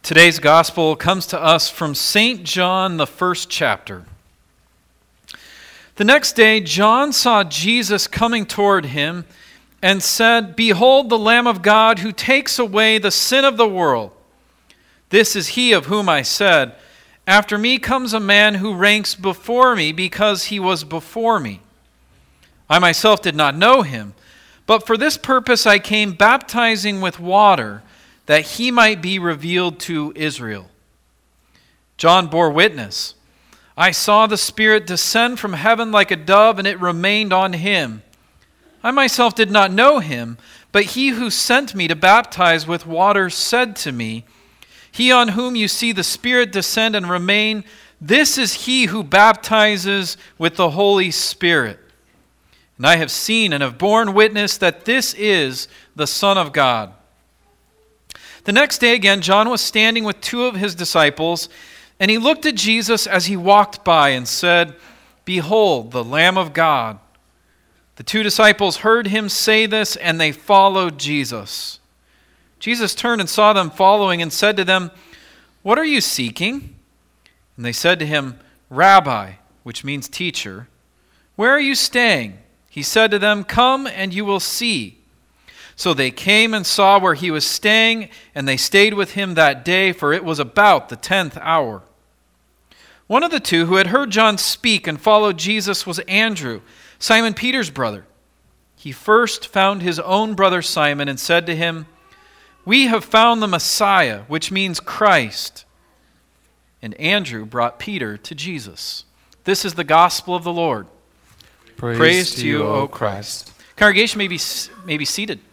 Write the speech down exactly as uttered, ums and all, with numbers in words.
Today's gospel comes to us from Saint John, the first chapter. The next day, John saw Jesus coming toward him and said, "Behold the Lamb of God who takes away the sin of the world. This is he of whom I said, after me comes a man who ranks before me because he was before me. I myself did not know him, but for this purpose I came baptizing with water, that he might be revealed to Israel." John bore witness, "I saw the Spirit descend from heaven like a dove, and it remained on him. I myself did not know him, but he who sent me to baptize with water said to me, 'He on whom you see the Spirit descend and remain, this is he who baptizes with the Holy Spirit.' And I have seen and have borne witness that this is the Son of God." The next day again, John was standing with two of his disciples, and he looked at Jesus as he walked by and said, "Behold, the Lamb of God." The two disciples heard him say this, and they followed Jesus. Jesus turned and saw them following and said to them, "What are you seeking?" And they said to him, "Rabbi," which means teacher, "where are you staying?" He said to them, "Come and you will see." So they came and saw where he was staying, and they stayed with him that day, for it was about the tenth hour. One of the two who had heard John speak and followed Jesus was Andrew, Simon Peter's brother. He first found his own brother Simon and said to him, "We have found the Messiah," which means Christ. And Andrew brought Peter to Jesus. This is the gospel of the Lord. Praise, Praise to to you, you, O O Christ. Christ. Congregation may be, may be seated.